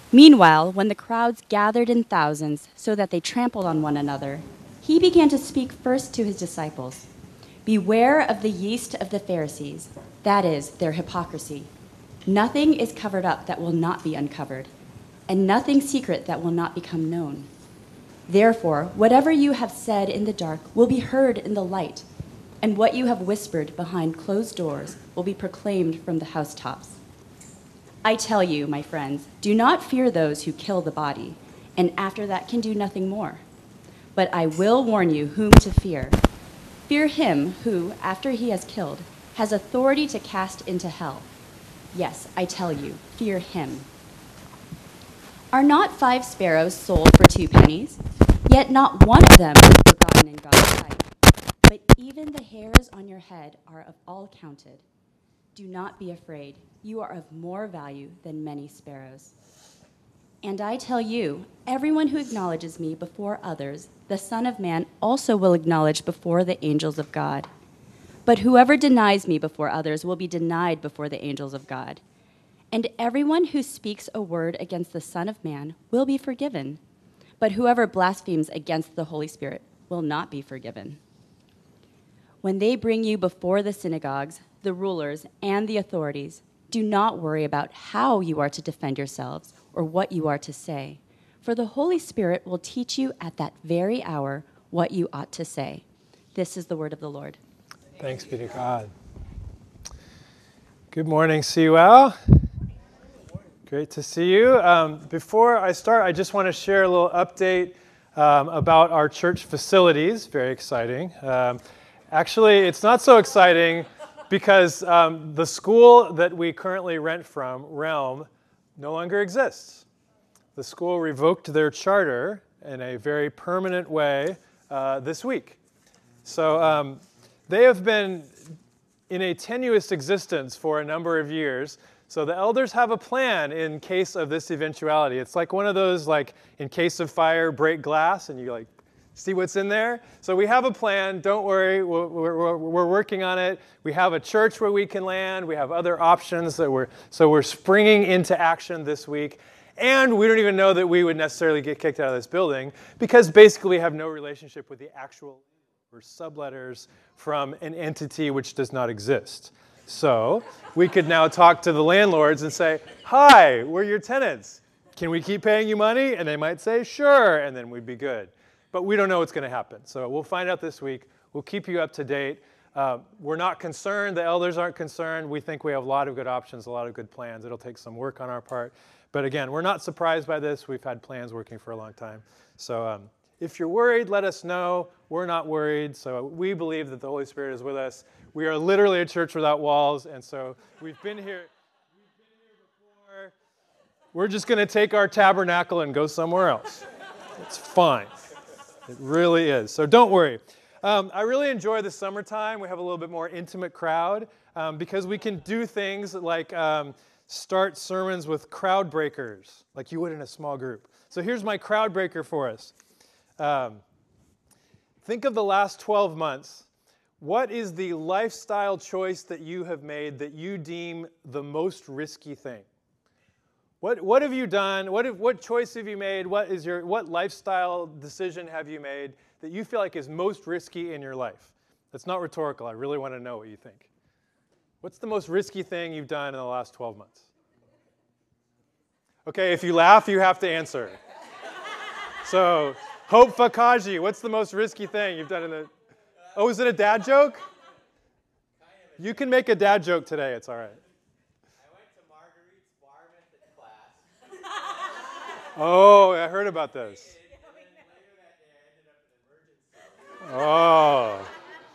Meanwhile, when the crowds gathered in thousands so that they trampled on one another, he began to speak first to his disciples. Beware of the yeast of the Pharisees, that is, their hypocrisy. Nothing is covered up that will not be uncovered, and nothing secret that will not become known. Therefore, whatever you have said in the dark will be heard in the light, and what you have whispered behind closed doors will be proclaimed from the housetops. I tell you, my friends, do not fear those who kill the body, and after that can do nothing more. But I will warn you whom to fear. Fear him who, after he has killed, has authority to cast into hell. Yes, I tell you, fear him. Are not 5 sparrows sold for 2 pennies? Yet not one of them is forgotten in God's sight. But even the hairs on your head are all counted. Do not be afraid. You are of more value than many sparrows. And I tell you, everyone who acknowledges me before others, the Son of Man also will acknowledge before the angels of God. But whoever denies me before others will be denied before the angels of God. And everyone who speaks a word against the Son of Man will be forgiven. But whoever blasphemes against the Holy Spirit will not be forgiven. When they bring you before the synagogues, the rulers, and the authorities, do not worry about how you are to defend yourselves or what you are to say, for the Holy Spirit will teach you at that very hour what you ought to say. This is the word of the Lord. Thanks be to God. Good morning, CUL. Great to see you. Before I start, I just want to share a little update about our church facilities. Very exciting. Actually, it's not so exciting because the school that we currently rent from, Realm, no longer exists. The school revoked their charter in a very permanent way this week. So they have been in a tenuous existence for a number of years. So the elders have a plan in case of this eventuality. It's like one of those, like, in case of fire, break glass, and you, like, see what's in there. So we have a plan. Don't worry. We're working on it. We have a church where we can land. We have other options that we're springing into action this week. And we don't even know that we would necessarily get kicked out of this building because basically we have no relationship with the actual or subletters from an entity which does not exist. So we could now talk to the landlords and say, hi, we're your tenants. Can we keep paying you money? And they might say, sure, and then we'd be good. But we don't know what's going to happen. So we'll find out this week. We'll keep you up to date. We're not concerned. The elders aren't concerned. We think we have a lot of good options, a lot of good plans. It'll take some work on our part. But again, we're not surprised by this. We've had plans working for a long time. So if you're worried, let us know. We're not worried. So we believe that the Holy Spirit is with us. We are literally a church without walls. And so we've been here before. We're just going to take our tabernacle and go somewhere else. It's fine. It really is. So don't worry. I really enjoy the summertime. We have a little bit more intimate crowd because we can do things like start sermons with crowd breakers, like you would in a small group. So here's my crowd breaker for us. Think of the last 12 months. What is the lifestyle choice that you have made that you deem the most risky thing? What have you done? What choice have you made? What lifestyle decision have you made that you feel like is most risky in your life? That's not rhetorical. I really want to know what you think. What's the most risky thing you've done in the last 12 months? Okay, if you laugh, you have to answer. So, Hope Fakaji, what's the most risky thing you've done in the... Oh, is it a dad joke? You can make a dad joke today. It's all right. Oh, I heard about this. Oh.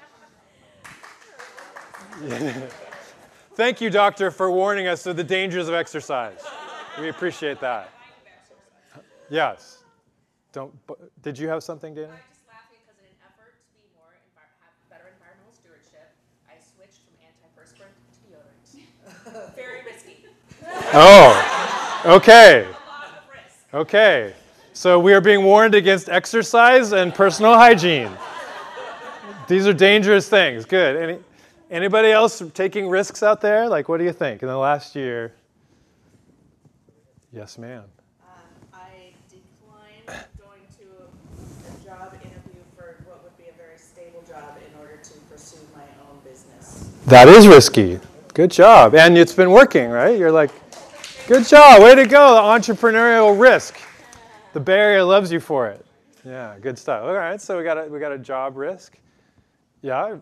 Thank you, doctor, for warning us of the dangers of exercise. We appreciate that. Yes. Did you have something, Dana? I'm just laughing because in an effort to be have better environmental stewardship, I switched from antiperspirant to deodorant. Very risky. Oh, okay. A lot of risk. Okay. So we are being warned against exercise and personal hygiene. These are dangerous things. Good. Anybody else taking risks out there? Like, what do you think in the last year? Yes, ma'am. job in order to pursue my own business. That is risky. Good job. And it's been working, right? You're like, good job. Way to go. The entrepreneurial risk. The Bay Area loves you for it. Yeah, good stuff. All right, so we got a job risk. Yeah.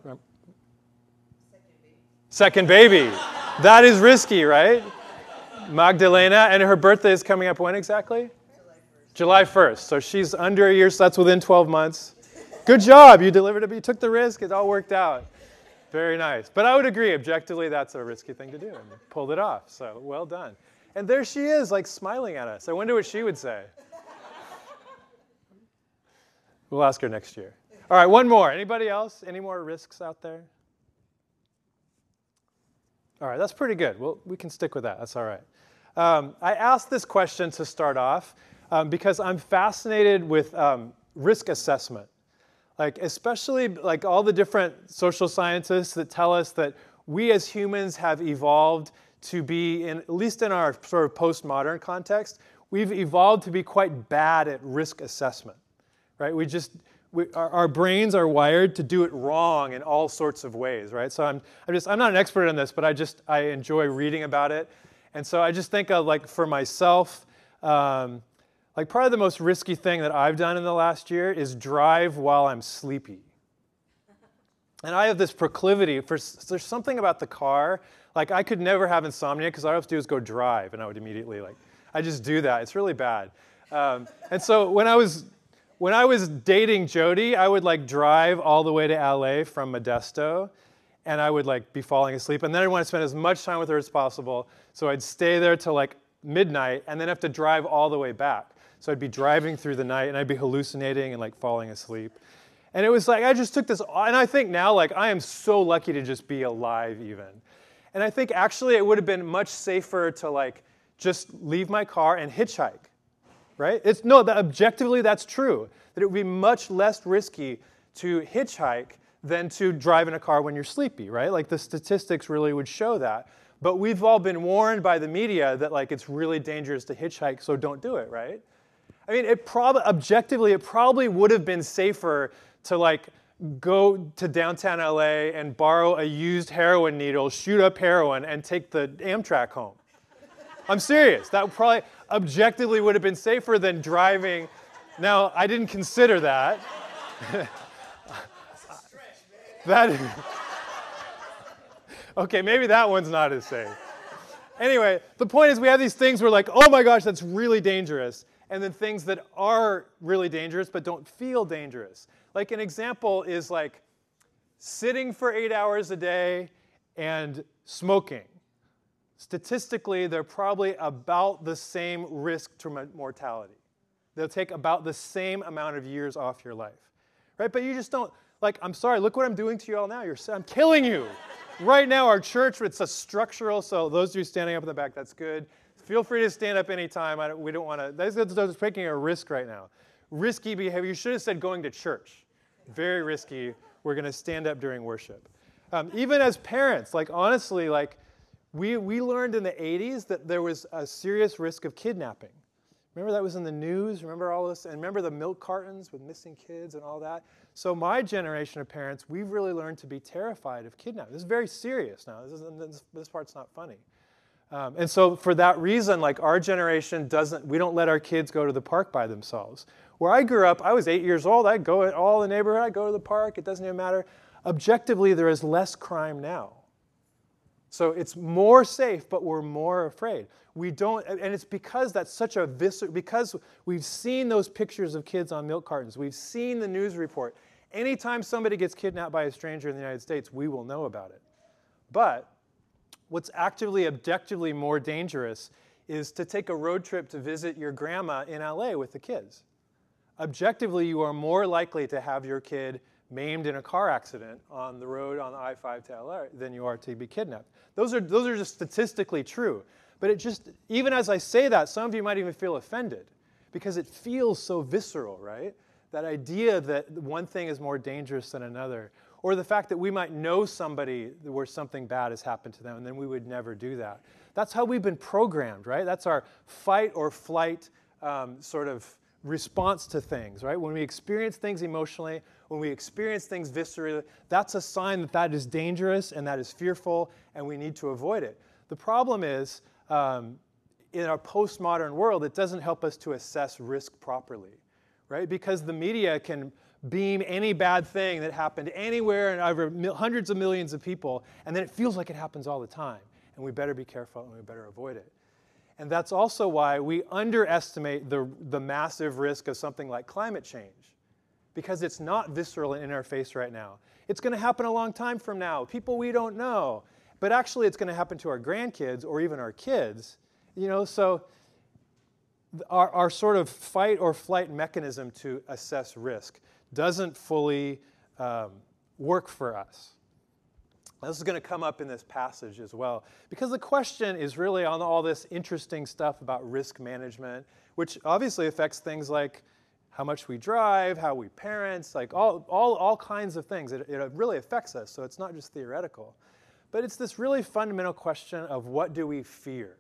Second baby. That is risky, right? Magdalena, and her birthday is coming up when exactly? July 1st. So she's under a year, so that's within 12 months. Good job. You delivered it, you took the risk. It all worked out. Very nice. But I would agree, objectively, that's a risky thing to do. And you pulled it off. So well done. And there she is, like smiling at us. I wonder what she would say. We'll ask her next year. All right, one more. Anybody else? Any more risks out there? All right, that's pretty good. Well, we can stick with that. That's all right. I asked this question to start off because I'm fascinated with risk assessment. Like, especially like all the different social scientists that tell us that we as humans have evolved to be, at least in our sort of postmodern context, we've evolved to be quite bad at risk assessment, right? Our brains are wired to do it wrong in all sorts of ways, right? So I'm not an expert in this, but I enjoy reading about it. And so I just think of, like, for myself, like probably the most risky thing that I've done in the last year is drive while I'm sleepy. And I have this proclivity there's something about the car, like I could never have insomnia because all I have to do is go drive and I would immediately, like, I just do that. It's really bad. And so when I was dating Jody, I would like drive all the way to LA from Modesto, and I would like be falling asleep. And then I'd want to spend as much time with her as possible. So I'd stay there till like midnight and then have to drive all the way back. So I'd be driving through the night and I'd be hallucinating and like falling asleep. And it was like, I just took this, and I think now, like, I am so lucky to just be alive even. And I think actually it would have been much safer to like just leave my car and hitchhike, right? Objectively that's true, that it would be much less risky to hitchhike than to drive in a car when you're sleepy, right? Like the statistics really would show that. But we've all been warned by the media that like it's really dangerous to hitchhike, so don't do it, right? I mean, objectively, it probably would have been safer to like go to downtown LA and borrow a used heroin needle, shoot up heroin, and take the Amtrak home. I'm serious. That probably objectively would have been safer than driving. Now, I didn't consider that. Okay, maybe that one's not as safe. Anyway, the point is we have these things where like, oh my gosh, that's really dangerous. And then things that are really dangerous but don't feel dangerous. Like an example is like sitting for 8 hours a day and smoking. Statistically, they're probably about the same risk to mortality. They'll take about the same amount of years off your life, right? But you just don't, like, I'm sorry, look what I'm doing to you all now. I'm killing you. Right now, our church, it's a structural, so those of you standing up in the back, that's good. Feel free to stand up anytime. We don't want to, that's taking a risk right now. Risky behavior. You should have said going to church. Very risky. We're going to stand up during worship. Even as parents, like honestly, like we learned in the 80s that there was a serious risk of kidnapping. Remember that was in the news? Remember all this? And remember the milk cartons with missing kids and all that? So my generation of parents, we've really learned to be terrified of kidnapping. This is very serious now. This part's not funny. And so for that reason, like our generation we don't let our kids go to the park by themselves. Where I grew up, I was 8 years old. I'd go all in the neighborhood. I'd go to the park. It doesn't even matter. Objectively, there is less crime now. So it's more safe, but we're more afraid. We don't, and it's because that's such a because we've seen those pictures of kids on milk cartons. We've seen the news report. Anytime somebody gets kidnapped by a stranger in the United States, we will know about it. But what's actively, objectively more dangerous is to take a road trip to visit your grandma in LA with the kids. Objectively, you are more likely to have your kid maimed in a car accident on the road on I-5 to LA than you are to be kidnapped. Those are just statistically true. But it just, even as I say that, some of you might even feel offended because it feels so visceral, right? That idea that one thing is more dangerous than another. Or the fact that we might know somebody where something bad has happened to them and then we would never do that. That's how we've been programmed, right? That's our fight or flight sort of response to things, right? When we experience things emotionally, when we experience things viscerally, that's a sign that that is dangerous and that is fearful, and we need to avoid it. The problem is, in our postmodern world, it doesn't help us to assess risk properly, right? Because the media can beam any bad thing that happened anywhere and over hundreds of millions of people, and then it feels like it happens all the time. And we better be careful and we better avoid it. And that's also why we underestimate the massive risk of something like climate change, because it's not visceral and in our face right now. It's going to happen a long time from now, people we don't know. But actually, it's going to happen to our grandkids or even our kids. So our sort of fight or flight mechanism to assess risk doesn't fully work for us. This is going to come up in this passage as well, because the question is really on all this interesting stuff about risk management, which obviously affects things like how much we drive, how we parent, like all kinds of things. It really affects us, so it's not just theoretical. But it's this really fundamental question of what do we fear?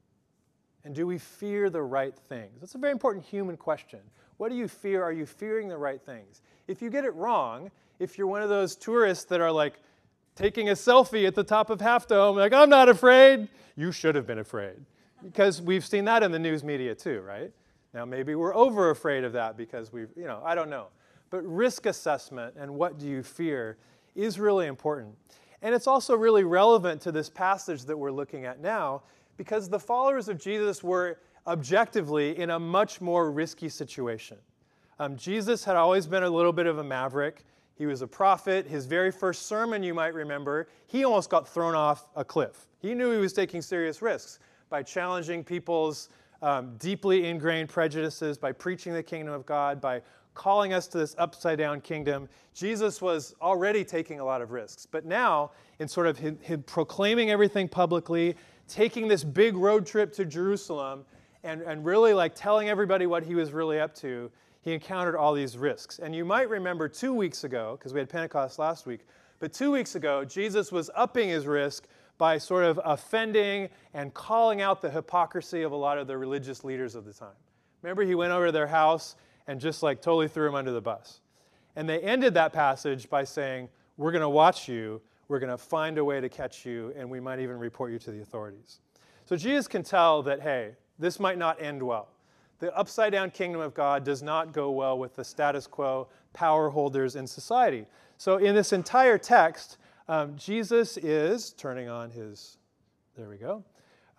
And do we fear the right things? That's a very important human question. What do you fear? Are you fearing the right things? If you get it wrong, if you're one of those tourists that are like taking a selfie at the top of Half Dome, like, I'm not afraid, you should have been afraid. Because we've seen that in the news media too, right? Now maybe we're over afraid of that because I don't know. But risk assessment and what do you fear is really important. And it's also really relevant to this passage that we're looking at now, because the followers of Jesus were objectively in a much more risky situation. Jesus had always been a little bit of a maverick. He was a prophet. His very first sermon, you might remember, he almost got thrown off a cliff. He knew he was taking serious risks by challenging people's deeply ingrained prejudices, by preaching the kingdom of God, by calling us to this upside-down kingdom. Jesus was already taking a lot of risks. But now, in sort of him proclaiming everything publicly, taking this big road trip to Jerusalem, and really like telling everybody what he was really up to, he encountered all these risks. And you might remember 2 weeks ago, because we had Pentecost last week, but 2 weeks ago, Jesus was upping his risk by sort of offending and calling out the hypocrisy of a lot of the religious leaders of the time. Remember, he went over to their house and just like totally threw them under the bus. And they ended that passage by saying, we're going to watch you, we're going to find a way to catch you, and we might even report you to the authorities. So Jesus can tell that, hey, this might not end well. The upside-down kingdom of God does not go well with the status quo power holders in society. So in this entire text, Jesus is turning on his, there we go.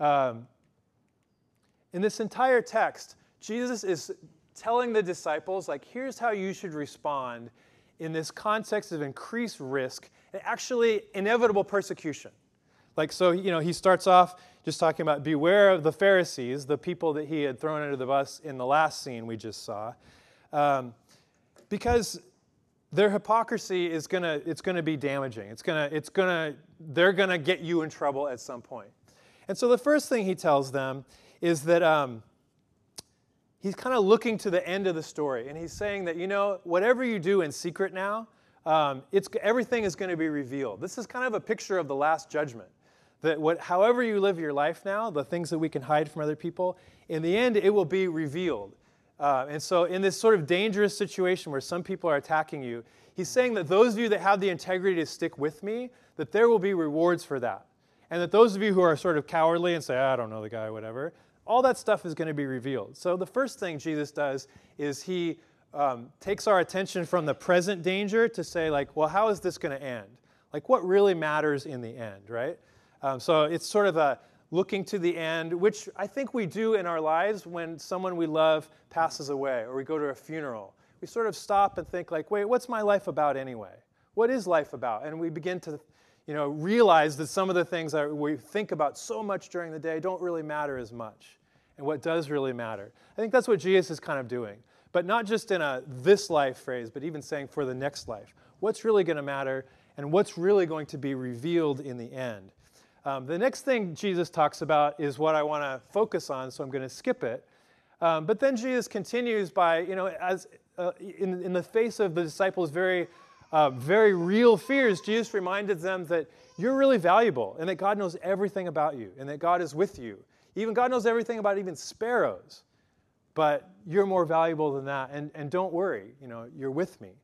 In this entire text, Jesus is telling the disciples, like, here's how you should respond in this context of increased risk and actually inevitable persecution. Like, so, he starts off just talking about beware of the Pharisees, the people that he had thrown under the bus in the last scene we just saw, because their hypocrisy is gonna be damaging. They're gonna get you in trouble at some point. And so the first thing he tells them is that he's kind of looking to the end of the story, and he's saying that whatever you do in secret now, everything is going to be revealed. This is kind of a picture of the Last Judgment. That however you live your life now, the things that we can hide from other people, in the end, it will be revealed. And so in this sort of dangerous situation where some people are attacking you, he's saying that those of you that have the integrity to stick with me, that there will be rewards for that. And that those of you who are sort of cowardly and say, I don't know the guy, whatever, all that stuff is going to be revealed. So the first thing Jesus does is he takes our attention from the present danger to say, like, well, how is this going to end? Like, what really matters in the end, right? So it's sort of a looking to the end, which I think we do in our lives when someone we love passes away or we go to a funeral. We sort of stop and think like, wait, what's my life about anyway? What is life about? And we begin to realize that some of the things that we think about so much during the day don't really matter as much. And what does really matter? I think that's what Jesus is kind of doing. But not just in a this life phrase, but even saying for the next life. What's really going to matter and what's really going to be revealed in the end? The next thing Jesus talks about is what I want to focus on, so I'm going to skip it. But then Jesus continues by, in the face of the disciples' very real fears, Jesus reminded them that you're really valuable and that God knows everything about you and that God is with you. Even God knows everything about even sparrows. but you're more valuable than that. And don't worry, you're with me.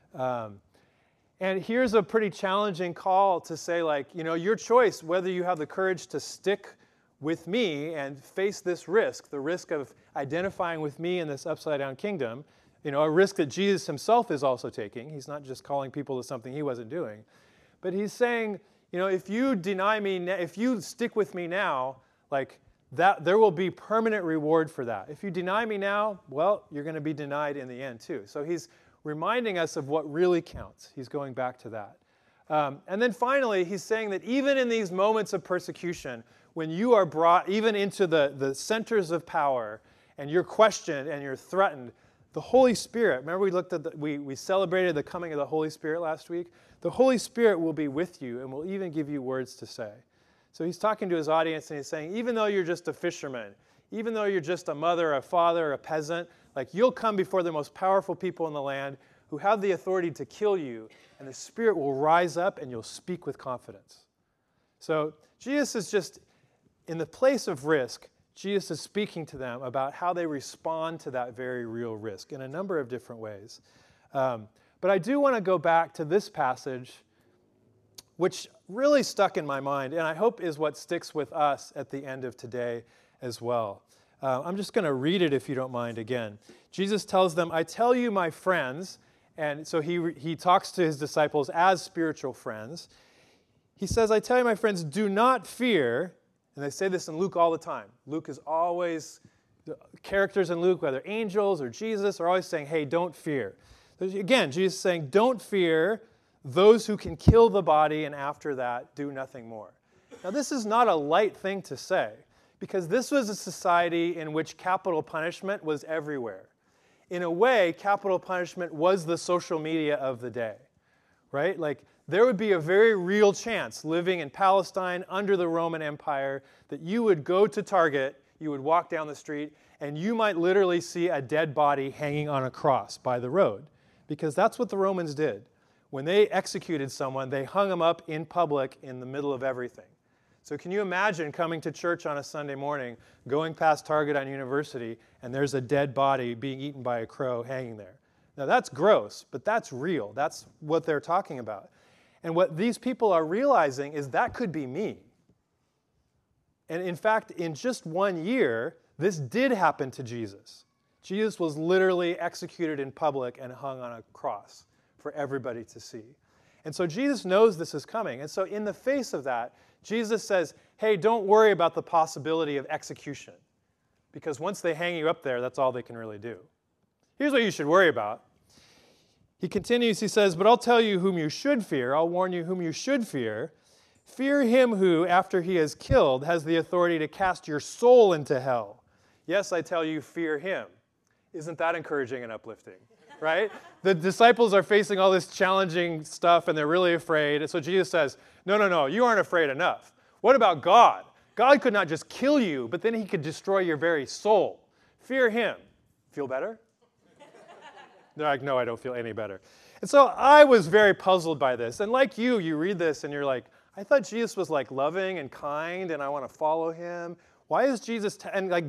And here's a pretty challenging call to say, like, your choice, whether you have the courage to stick with me and face this risk, the risk of identifying with me in this upside-down kingdom, a risk that Jesus himself is also taking. He's not just calling people to something he wasn't doing. But he's saying, if you deny me, if you stick with me now, like, that there will be permanent reward for that. If you deny me now, well, you're going to be denied in the end too. So he's reminding us of what really counts. He's going back to that. And then finally, he's saying that even in these moments of persecution, when you are brought even into the centers of power and you're questioned and you're threatened, the Holy Spirit, remember we celebrated the coming of the Holy Spirit last week? The Holy Spirit will be with you and will even give you words to say. So he's talking to his audience and he's saying, even though you're just a fisherman, even though you're just a mother, a father, a peasant, like, you'll come before the most powerful people in the land who have the authority to kill you, and the Spirit will rise up and you'll speak with confidence. So Jesus is just, in the place of risk, Jesus is speaking to them about how they respond to that very real risk in a number of different ways. But I do want to go back to this passage, which really stuck in my mind, and I hope is what sticks with us at the end of today as well. I'm just going to read it if you don't mind again. Jesus tells them, I tell you, my friends, and so he talks to his disciples as spiritual friends. He says, I tell you, my friends, do not fear. And they say this in Luke all the time. Luke is always, the characters in Luke, whether angels or Jesus, are always saying, hey, don't fear. So again, Jesus is saying, don't fear those who can kill the body and after that do nothing more. Now, this is not a light thing to say, because this was a society in which capital punishment was everywhere. In a way, capital punishment was the social media of the day, right? Like, there would be a very real chance living in Palestine under the Roman Empire that you would go to Target, you would walk down the street, and you might literally see a dead body hanging on a cross by the road, because that's what the Romans did. When they executed someone, they hung them up in public in the middle of everything. So can you imagine coming to church on a Sunday morning, going past Target on University, and there's a dead body being eaten by a crow hanging there? Now that's gross, but that's real. That's what they're talking about. And what these people are realizing is that could be me. And in fact, in just 1 year, this did happen to Jesus. Jesus was literally executed in public and hung on a cross for everybody to see. And so Jesus knows this is coming. And so in the face of that, Jesus says, hey, don't worry about the possibility of execution, because once they hang you up there, that's all they can really do. Here's what you should worry about. He continues, he says, but I'll tell you whom you should fear. I'll warn you whom you should fear. Fear him who, after he is killed, has the authority to cast your soul into hell. Yes, I tell you, fear him. Isn't that encouraging and uplifting? Right? The disciples are facing all this challenging stuff and they're really afraid. And so Jesus says, no, you aren't afraid enough. What about God? God could not just kill you, but then he could destroy your very soul. Fear him. Feel better? They're like, no, I don't feel any better. And so I was very puzzled by this. And like you read this and you're like, I thought Jesus was like loving and kind and I want to follow him. Why is Jesus, and like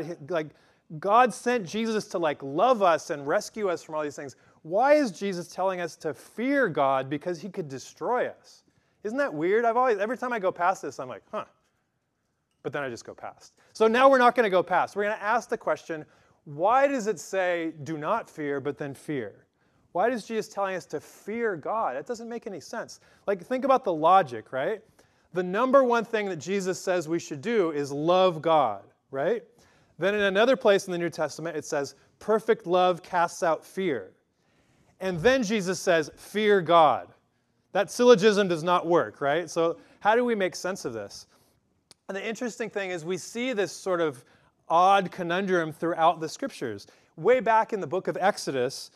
God sent Jesus to like love us and rescue us from all these things. Why is Jesus telling us to fear God? Because he could destroy us. Isn't that weird? Every time I go past this, I'm like, huh. But then I just go past. So now we're not going to go past. We're going to ask the question, why does it say do not fear, but then fear? Why is Jesus telling us to fear God? That doesn't make any sense. Like, think about the logic, right? The number one thing that Jesus says we should do is love God, right? Then in another place in the New Testament, it says, perfect love casts out fear. And then Jesus says, fear God. That syllogism does not work, right? So how do we make sense of this? And the interesting thing is we see this sort of odd conundrum throughout the Scriptures. Way back in the book of Exodus,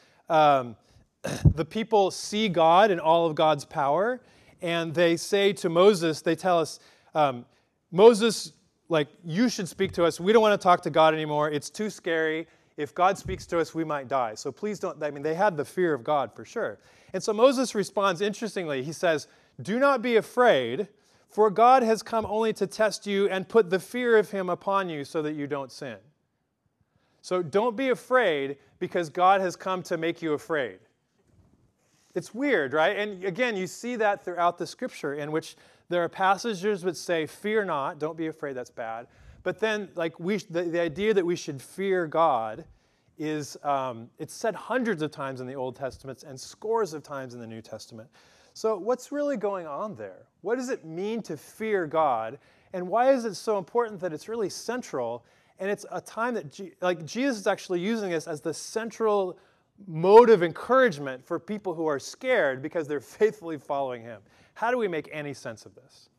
the people see God and all of God's power, and they say to Moses, they tell us, Moses, like, you should speak to us. We don't want to talk to God anymore. It's too scary. If God speaks to us, we might die. So please don't. I mean, they had the fear of God for sure. And so Moses responds interestingly. He says, do not be afraid, for God has come only to test you and put the fear of him upon you so that you don't sin. So don't be afraid because God has come to make you afraid. It's weird, right? And again, you see that throughout the scripture in which there are passages that say, fear not, don't be afraid, that's bad. But then like the idea that we should fear God is, it's said hundreds of times in the Old Testament and scores of times in the New Testament. So what's really going on there? What does it mean to fear God? And why is it so important that it's really central? And it's a time that Jesus is actually using this as the central mode of encouragement for people who are scared because they're faithfully following him. How do we make any sense of this?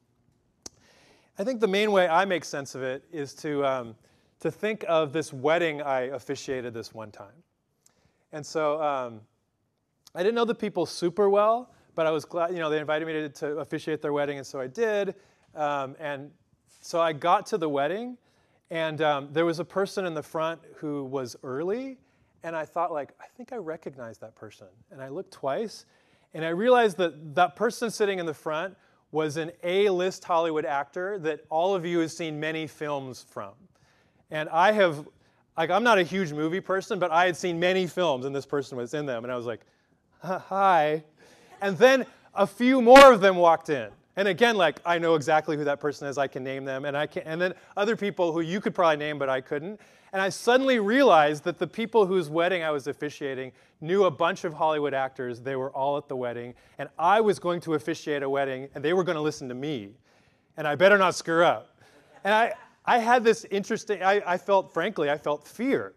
I think the main way I make sense of it is to think of this wedding I officiated this one time. And so I didn't know the people super well, but I was glad, they invited me to officiate their wedding, and so I did. And so I got to the wedding, and there was a person in the front who was early, and I thought, I think I recognize that person. And I looked twice, and I realized that that person sitting in the front was an A-list Hollywood actor that all of you have seen many films from. And I have, I'm not a huge movie person, but I had seen many films, and this person was in them. And I was like, hi. And then a few more of them walked in. And again, I know exactly who that person is. I can name them. And then other people who you could probably name, but I couldn't. And I suddenly realized that the people whose wedding I was officiating knew a bunch of Hollywood actors. They were all at the wedding. And I was going to officiate a wedding, and they were going to listen to me. And I better not screw up. And I had this interesting, I felt fear.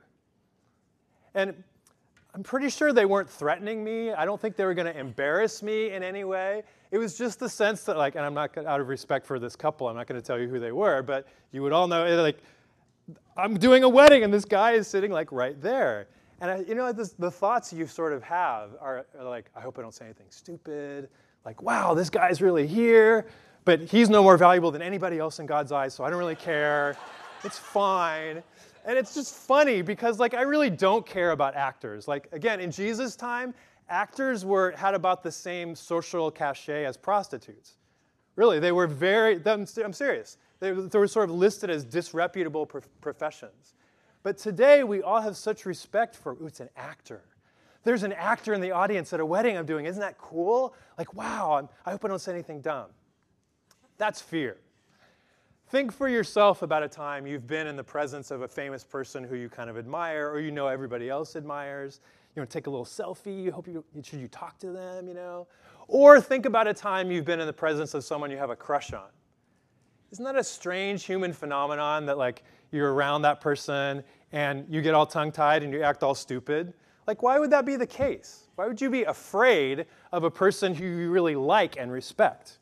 And I'm pretty sure they weren't threatening me. I don't think they were going to embarrass me in any way. It was just the sense that, and I'm not, out of respect for this couple, I'm not going to tell you who they were, but you would all know, I'm doing a wedding, and this guy is sitting, right there. And, the thoughts you sort of have are I hope I don't say anything stupid. Wow, this guy's really here, but he's no more valuable than anybody else in God's eyes, so I don't really care. It's fine. And it's just funny because, I really don't care about actors. Again, in Jesus' time, actors had about the same social cachet as prostitutes. Really, they were I'm serious. They were sort of listed as disreputable professions. But today, we all have such respect for, it's an actor. There's an actor in the audience at a wedding I'm doing. Isn't that cool? Wow, I hope I don't say anything dumb. That's fear. Think for yourself about a time you've been in the presence of a famous person who you kind of admire or everybody else admires. Take a little selfie. Should you talk to them, Or think about a time you've been in the presence of someone you have a crush on. Isn't that a strange human phenomenon that you're around that person and you get all tongue-tied and you act all stupid? Why would that be the case? Why would you be afraid of a person who you really like and respect?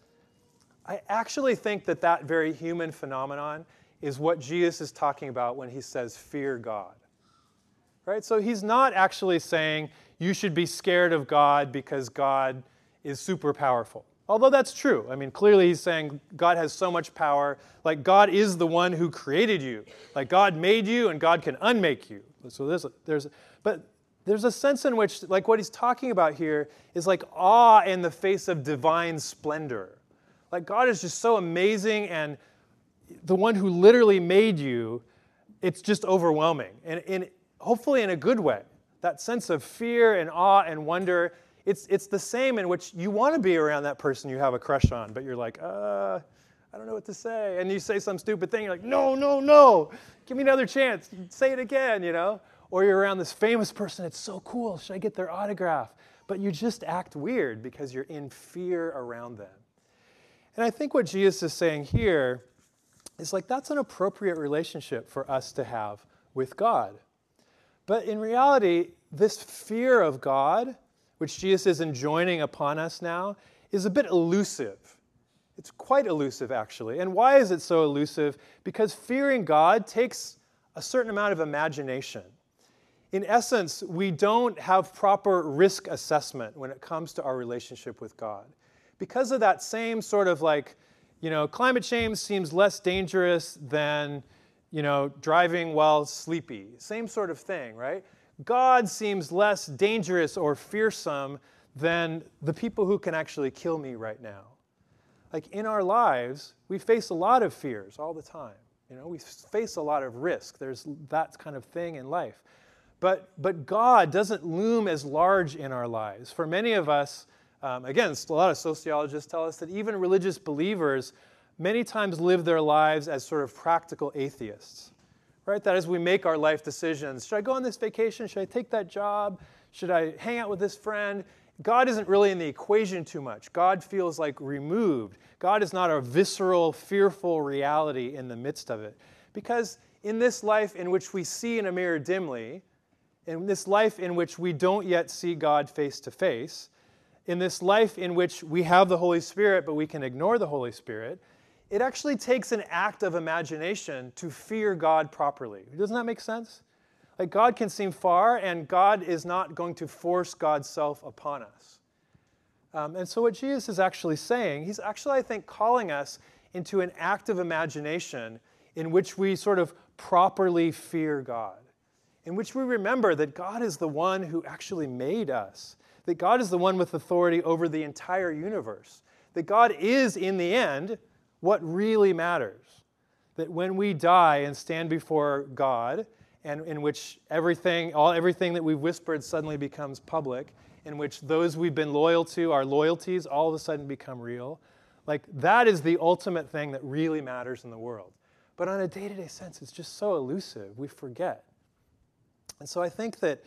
I actually think that very human phenomenon is what Jesus is talking about when he says, fear God. Right? So he's not actually saying you should be scared of God because God is super powerful. Although that's true. Clearly he's saying God has so much power. God is the one who created you. God made you and God can unmake you. So there's a sense in which, what he's talking about here is awe in the face of divine splendor. God is just so amazing, and the one who literally made you, it's just overwhelming. And hopefully in a good way. That sense of fear and awe and wonder, it's the same in which you want to be around that person you have a crush on, but you're I don't know what to say. And you say some stupid thing, you're no, give me another chance. Say it again, Or you're around this famous person, it's so cool, should I get their autograph? But you just act weird because you're in fear around them. And I think what Jesus is saying here is that's an appropriate relationship for us to have with God. But in reality, this fear of God, which Jesus is enjoining upon us now, is a bit elusive. It's quite elusive, actually. And why is it so elusive? Because fearing God takes a certain amount of imagination. In essence, we don't have proper risk assessment when it comes to our relationship with God. Because of that same sort of climate change seems less dangerous than, driving while sleepy. Same sort of thing, right? God seems less dangerous or fearsome than the people who can actually kill me right now. In our lives, we face a lot of fears all the time. We face a lot of risk. There's that kind of thing in life. But God doesn't loom as large in our lives. For many of us, again, a lot of sociologists tell us that even religious believers many times live their lives as sort of practical atheists, right? That as we make our life decisions, should I go on this vacation? Should I take that job? Should I hang out with this friend? God isn't really in the equation too much. God feels like removed. God is not a visceral, fearful reality in the midst of it. Because in this life in which we see in a mirror dimly, in this life in which we don't yet see God face to face, in this life in which we have the Holy Spirit but we can ignore the Holy Spirit, it actually takes an act of imagination to fear God properly. Doesn't that make sense? Like God can seem far, and God is not going to force God's self upon us. And so what Jesus is actually saying, he's actually, I think, calling us into an act of imagination in which we sort of properly fear God, in which we remember that God is the one who actually made us, that God is the one with authority over the entire universe, that God is, in the end, what really matters, that when we die and stand before God, and in which everything that we've whispered suddenly becomes public, in which those we've been loyal to, our loyalties, all of a sudden become real. Like, that is the ultimate thing that really matters in the world. But on a day-to-day sense, it's just so elusive, we forget. And so I think that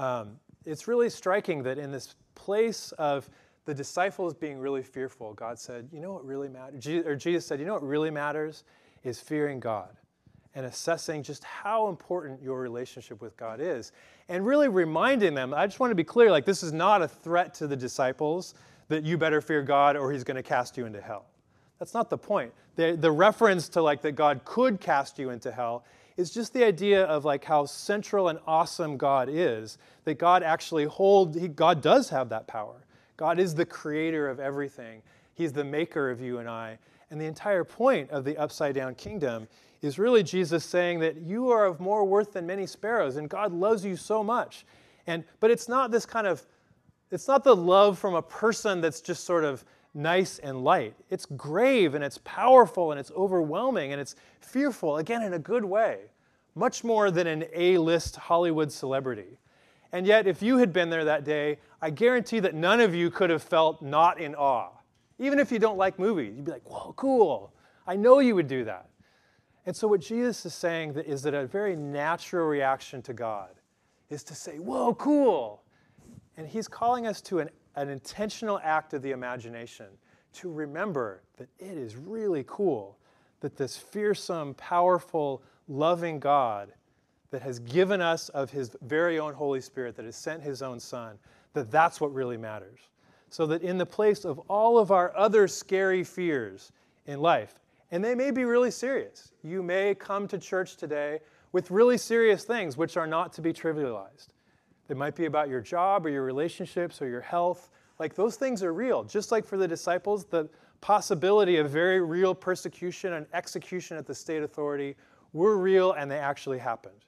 it's really striking that in this place of the disciples being really fearful, God said, you know what really matters? Jesus said, you know what really matters is fearing God and assessing just how important your relationship with God is. And really reminding them, I just want to be clear, like this is not a threat to the disciples that you better fear God or he's going to cast you into hell. That's not the point. The reference to like that God could cast you into hell is just the idea of like how central and awesome God is, that God actually God does have that power. God is the creator of everything. He's the maker of you and I. And the entire point of the upside-down kingdom is really Jesus saying that you are of more worth than many sparrows, and God loves you so much. But it's not this kind of, it's not the love from a person that's just sort of nice and light. It's grave, and it's powerful, and it's overwhelming, and it's fearful, again, in a good way, much more than an A-list Hollywood celebrity. And yet, if you had been there that day, I guarantee that none of you could have felt not in awe. Even if you don't like movies, you'd be like, whoa, cool. I know you would do that. And so what Jesus is saying is that a very natural reaction to God is to say, whoa, cool. And he's calling us to an intentional act of the imagination to remember that it is really cool that this fearsome, powerful, loving God that has given us of his very own Holy Spirit, that has sent his own Son, that's what really matters. So that in the place of all of our other scary fears in life, and they may be really serious. You may come to church today with really serious things which are not to be trivialized. They might be about your job or your relationships or your health. Like those things are real. Just like for the disciples, the possibility of very real persecution and execution at the state authority were real and they actually happened.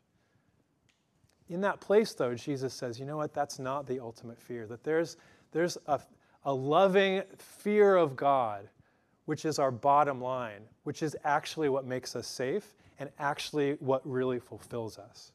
In that place, though, Jesus says, you know what? That's not the ultimate fear. That there's a loving fear of God, which is our bottom line, which is actually what makes us safe and actually what really fulfills us.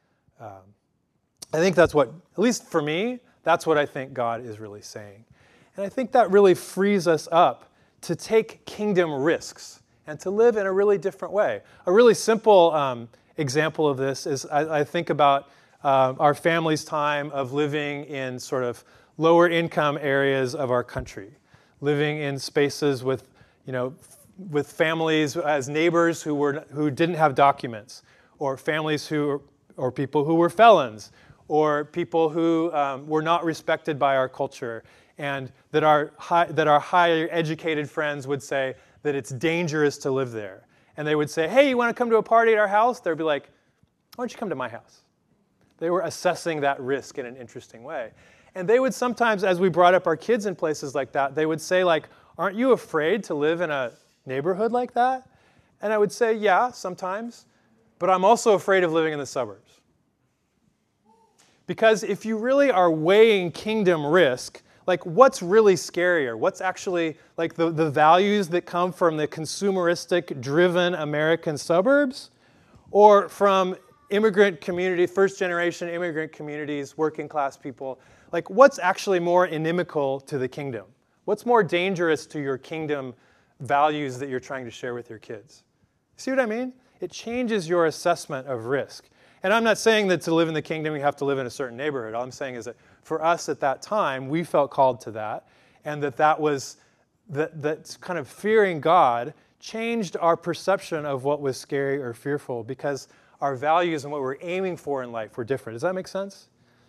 I think that's what, at least for me, that's what I think God is really saying. And I think that really frees us up to take kingdom risks and to live in a really different way. A really simple example of this is I think about our family's time of living in sort of lower income areas of our country, living in spaces with families as neighbors who didn't have documents, or families or people who were felons, or people who were not respected by our culture, and that our higher educated friends would say that it's dangerous to live there. And they would say, hey, you want to come to a party at our house? They'd be like, why don't you come to my house? They were assessing that risk in an interesting way. And they would sometimes, as we brought up our kids in places like that, they would say, like, aren't you afraid to live in a neighborhood like that? And I would say, yeah, sometimes. But I'm also afraid of living in the suburbs. Because if you really are weighing kingdom risk, Like, what's really scarier? What's actually, like, the values that come from the consumeristic, driven American suburbs, or from immigrant community, first-generation immigrant communities, working-class people? Like, what's actually more inimical to the kingdom? What's more dangerous to your kingdom values that you're trying to share with your kids? See what I mean? It changes your assessment of risk. And I'm not saying that to live in the kingdom you have to live in a certain neighborhood. All I'm saying is that for us at that time, we felt called to that, and that was that kind of fearing God changed our perception of what was scary or fearful, because our values and what we're aiming for in life were different. Does that make sense?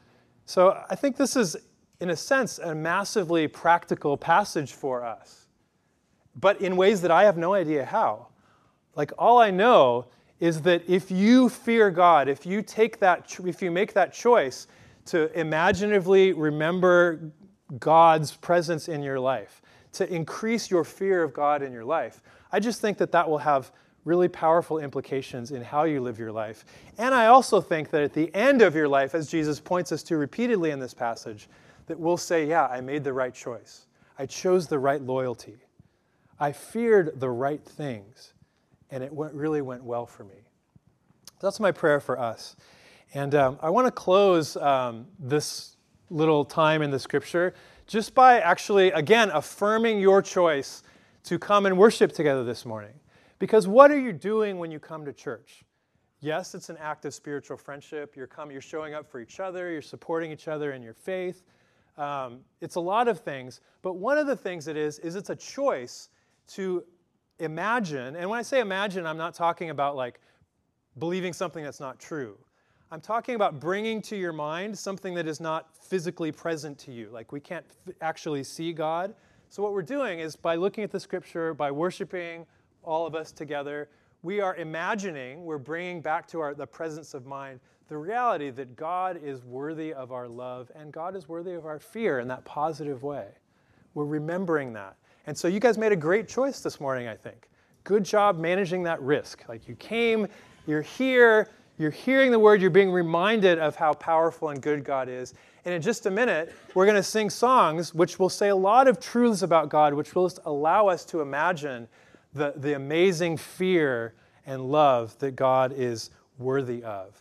So I think this is, in a sense, a massively practical passage for us, but in ways that I have no idea how. Like, all I know is that if you fear God, if you make that choice to imaginatively remember God's presence in your life, to increase your fear of God in your life, I just think that will have really powerful implications in how you live your life. And I also think that at the end of your life, as Jesus points us to repeatedly in this passage, that we'll say, yeah, I made the right choice. I chose the right loyalty. I feared the right things. And it really went well for me. That's my prayer for us. And I want to close this little time in the Scripture just by actually, again, affirming your choice to come and worship together this morning. Because what are you doing when you come to church? Yes, it's an act of spiritual friendship. You're showing up for each other. You're supporting each other in your faith. It's a lot of things. But one of the things it is it's a choice to imagine, and when I say imagine, I'm not talking about like believing something that's not true. I'm talking about bringing to your mind something that is not physically present to you. Like, we can't actually see God. So what we're doing is, by looking at the Scripture, by worshiping all of us together, we are imagining, we're bringing back to the presence of mind the reality that God is worthy of our love and God is worthy of our fear in that positive way. We're remembering that. And so you guys made a great choice this morning, I think. Good job managing that risk. Like, you came, you're here, you're hearing the word, you're being reminded of how powerful and good God is. And in just a minute, we're going to sing songs which will say a lot of truths about God, which will just allow us to imagine the amazing fear and love that God is worthy of.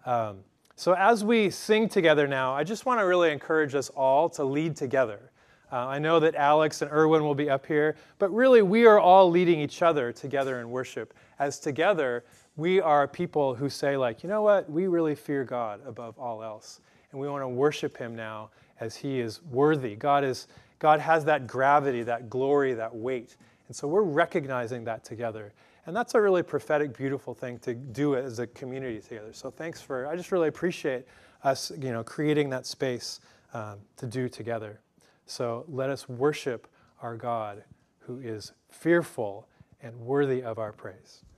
So as we sing together now, I just want to really encourage us all to lead together. I know that Alex and Erwin will be up here, but really we are all leading each other together in worship. As together, we are people who say, like, you know what, we really fear God above all else. And we want to worship Him now as He is worthy. God has that gravity, that glory, that weight. And so we're recognizing that together. And that's a really prophetic, beautiful thing to do as a community together. So I just really appreciate us, creating that space to do together. So let us worship our God who is fearful and worthy of our praise.